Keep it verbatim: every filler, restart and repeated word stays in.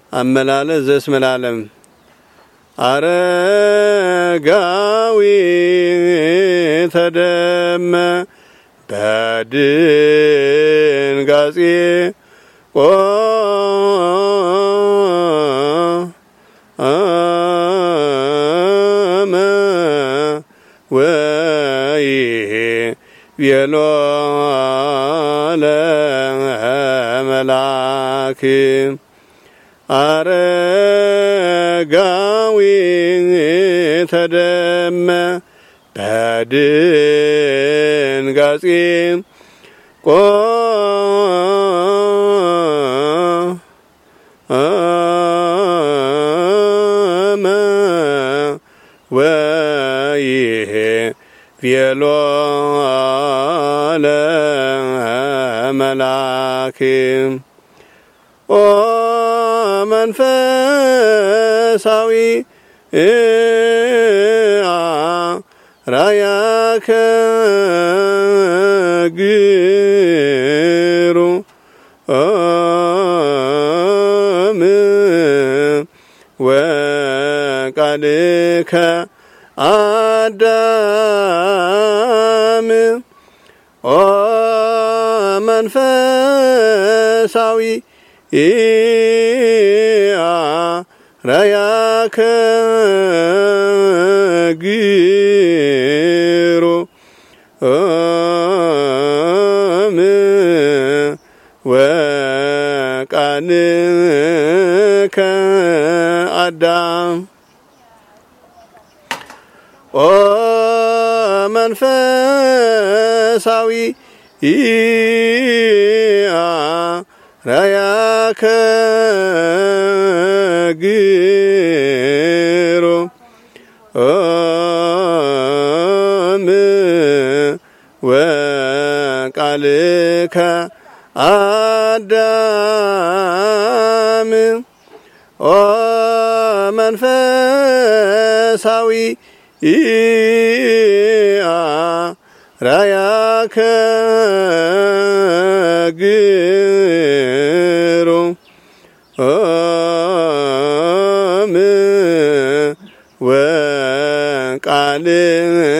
አመላለስ ዘስመላለም አረጋዊ ተደመ በድንጋጼ ቆመ ወይሄ ቤሎ ለመላክ አረጋዊ ተደመ በድንጋጼ ቆመ ወይሄ ቤሎ ለመላክ ኦ መንፈሳዊ ራያከ ግሩ ኦም ወቃልከ አዳም ኦ መንፈሳዊ ራያከ ግሩ ኦም ወቃልከ አዳም ኦ መንፈሳዊ ራያከ ግሩ ኦም ወቃልከ አዳም ኦ መንፈሳዊ ራያከ ግሩ ኦም ወቃልከ